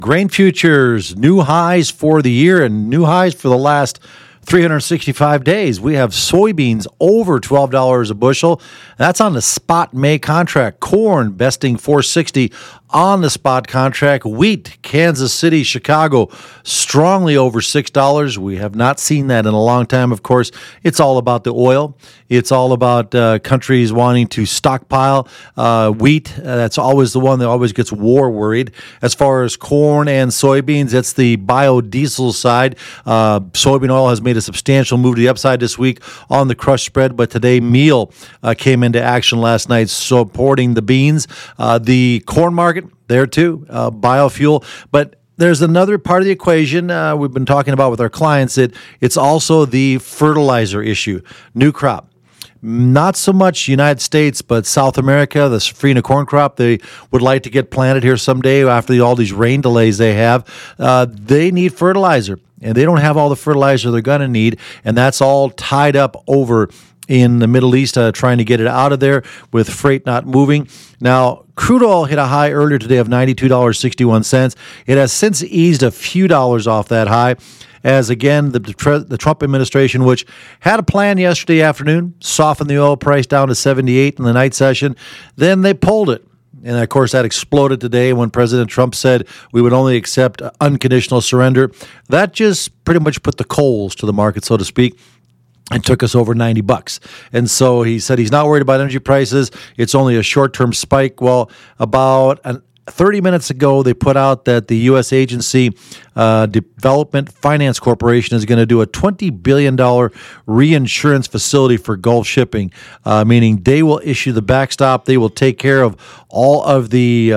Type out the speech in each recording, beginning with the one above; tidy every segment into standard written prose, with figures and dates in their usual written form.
Grain futures, new highs for the year and new highs for the last 365 days. We have soybeans over $12 a bushel. That's on the spot May contract. Corn besting $4.60 on the spot contract. Wheat, Kansas City, Chicago, strongly over $6. We have not seen that in a long time. Of course, it's all about the oil. It's all about countries wanting to stockpile wheat. That's always the one that always gets war worried. As far as corn and soybeans, it's the biodiesel side. Soybean oil has made a substantial move to the upside this week on the crush spread, but today meal came into action last night supporting the beans. The corn market, there too, biofuel. But there's another part of the equation we've been talking about with our clients. It's also the fertilizer issue. New crop. Not so much United States, but South America, the Safrinha corn crop, they would like to get planted here someday after all these rain delays they have. They need fertilizer, and they don't have all the fertilizer they're going to need, and that's all tied up over in the Middle East, trying to get it out of there with freight not moving. Now, crude oil hit a high earlier today of $92.61. It has since eased a few dollars off that high, as again, the Trump administration, which had a plan yesterday afternoon, softened the oil price down to 78 in the night session, then they pulled it. And, of course, that exploded today when President Trump said we would only accept unconditional surrender. That just pretty much put the coals to the market, so to speak, and took us over $90. And so he said he's not worried about energy prices. It's only a short-term spike. Well, about 30 minutes ago, they put out that the U.S. agency, Development Finance Corporation, is going to do a $20 billion reinsurance facility for Gulf shipping, meaning they will issue the backstop. They will take care of all of the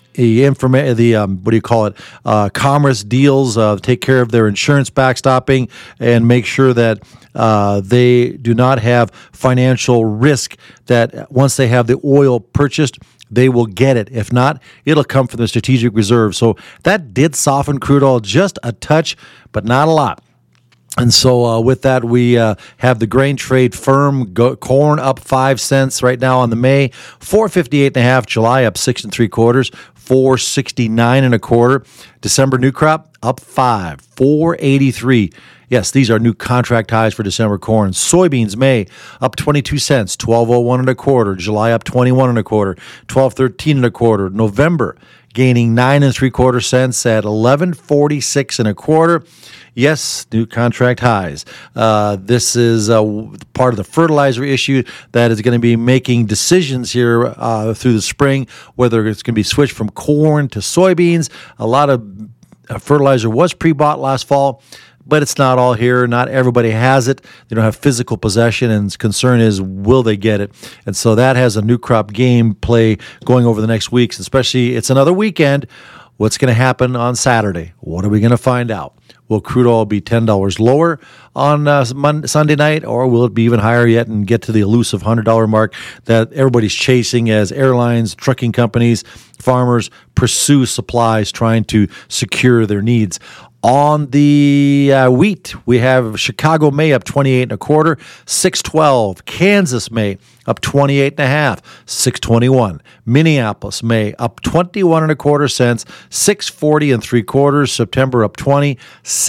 commerce deals, take care of their insurance backstopping, and make sure that they do not have financial risk, that once they have the oil purchased, they will get it. If not, it'll come from the strategic reserve. So that did soften crude oil just a touch, but not a lot. And so with that, we have the grain trade firm. Corn up 5 cents right now on the May, 458.5. July up 6 3/4, 469 1/4. December new crop up 5, 483. Yes, these are new contract highs for December corn. Soybeans May up 22 cents, 1201 1/4. July up 21 1/4, 1213 1/4. November gaining 9 3/4 cents at 1146 1/4. Yes, new contract highs. This is part of the fertilizer issue that is going to be making decisions here through the spring, whether it's going to be switched from corn to soybeans. A lot of fertilizer was pre-bought last fall, but it's not all here. Not everybody has it. They don't have physical possession, and the concern is, will they get it? And so that has a new crop game play going over the next weeks, especially it's another weekend. What's going to happen on Saturday? What are we going to find out? Will crude oil be $10 lower on Sunday night, or will it be even higher yet and get to the elusive $100 mark that everybody's chasing as airlines, trucking companies, farmers pursue supplies trying to secure their needs? On the wheat, we have Chicago May up 28 1/4, 612. Kansas May up 28 1/2, 621. Minneapolis May up 21 1/4 cents, 640 3/4. September up 20,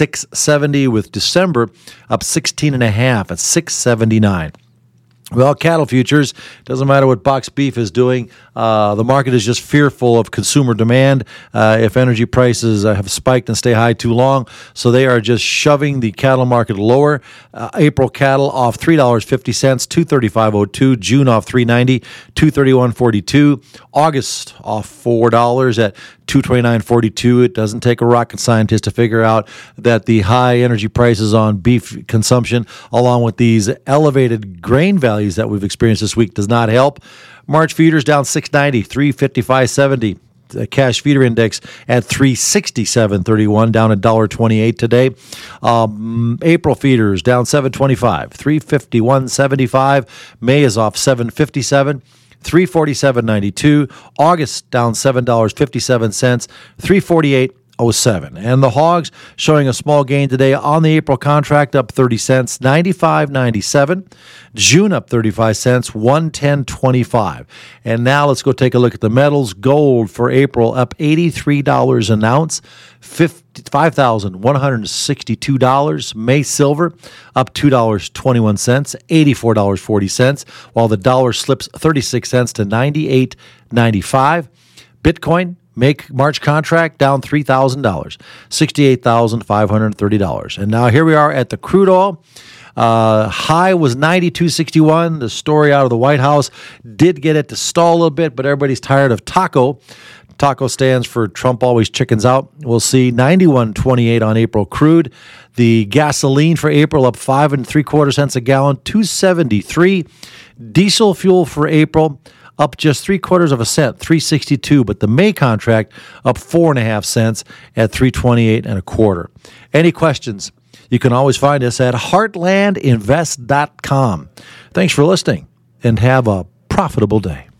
670, with December up 16 1/2 at 679. Well, cattle futures, doesn't matter what box beef is doing. The market is just fearful of consumer demand if energy prices have spiked and stay high too long. So they are just shoving the cattle market lower. April cattle off $3.50, $235.02. June off $3.90, $231.42. August off $4 at $229.42. It doesn't take a rocket scientist to figure out that the high energy prices on beef consumption, along with these elevated grain values that we've experienced this week, does not help. March feeders down 690, 355.70. The cash feeder index at 367.31, down $1.28 today. April feeders down 725, 351.75. May is off 757. 347.92. August down $7.57, 348. 0807. And the hogs showing a small gain today on the April contract, up 30 cents, 95.97. June up 35 cents, 110.25. And now let's go take a look at the metals. Gold for April up $83 an ounce, $5,162. May silver up $2.21, $84.40, while the dollar slips 36 cents to 98.95. Bitcoin March contract down $3,000, $68,530. And now here we are at the crude oil. High was 92.61. The story out of the White House did get it to stall a little bit, but everybody's tired of taco. Taco stands for Trump always chickens out. We'll see 91.28 on April crude. The gasoline for April up 5 3/4 cents a gallon, 2.73. Diesel fuel for April up just 3/4 cent, 3.62. But the May contract up 4.5 cents at 3.28 1/4. Any questions? You can always find us at heartlandinvest.com. Thanks for listening and have a profitable day.